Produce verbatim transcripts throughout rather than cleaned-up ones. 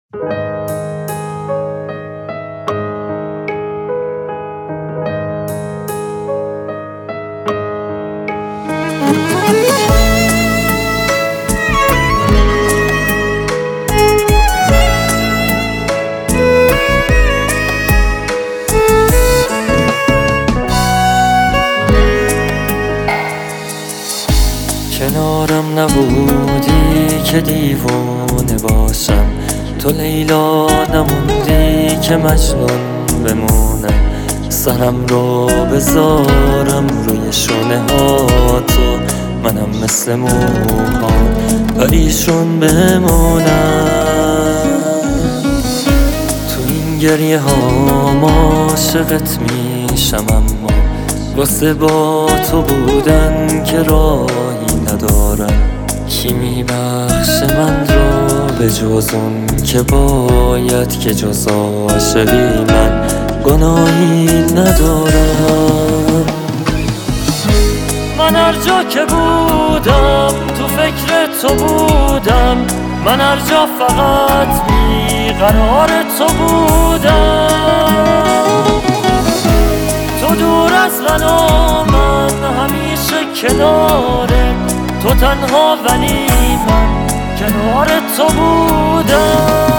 کنارم نبودی که دیوونه باشم، تو لیلا نموندی که مجنون بمونم. سرم رو بذارم روی شونه ها تو، منم مثل موها پریشون بمونم. تو این گریه ها عاشقت میشم، اما واسه با تو بودن که راهی ندارم. کی میبخشه من رو به جز اون که باید، که جز عاشقی من گناهی ندارم. من هر جا که بودم تو فکر تو بودم، من هر جا فقط بیقرار تو بودم. تو دور از من و من همیشه کناره، تو تنها ولی من کنار تو بودم.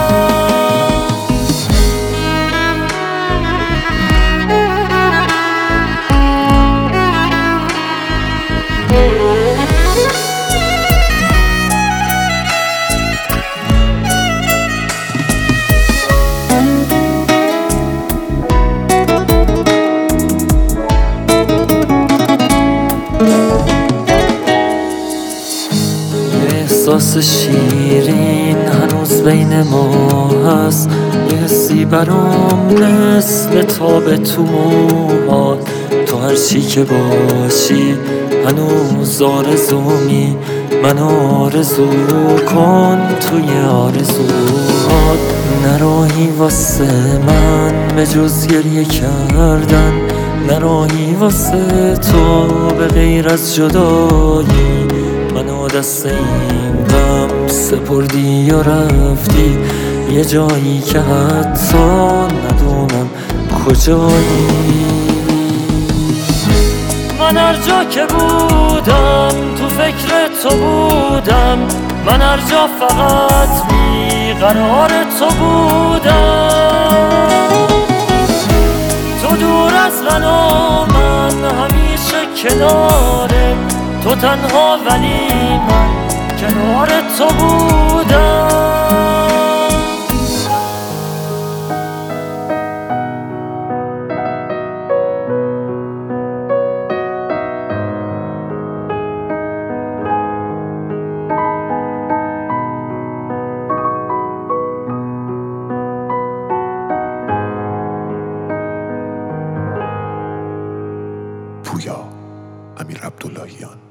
احساس شیرین هنوز بین ما هست، یه حسی برام مثل تاب تو موهات. تو هر چی که باشی هنوز آرزومی، من آرزو کن توی آرزوهات. نراهی واسه من به جز گریه کردن، نراهی واسه تو به غیر از جدایی. منو دست این غم سپردی و رفتی یه جایی که حتی ندونم کجایی. من هر جا که بودم تو فکر تو بودم، من هر جا فقط بیقرار تو بودم. تو دور از من و من همیشه کناره، تو تنها ولی من کنار تو بودم. پویا، امیر عبداللهیان.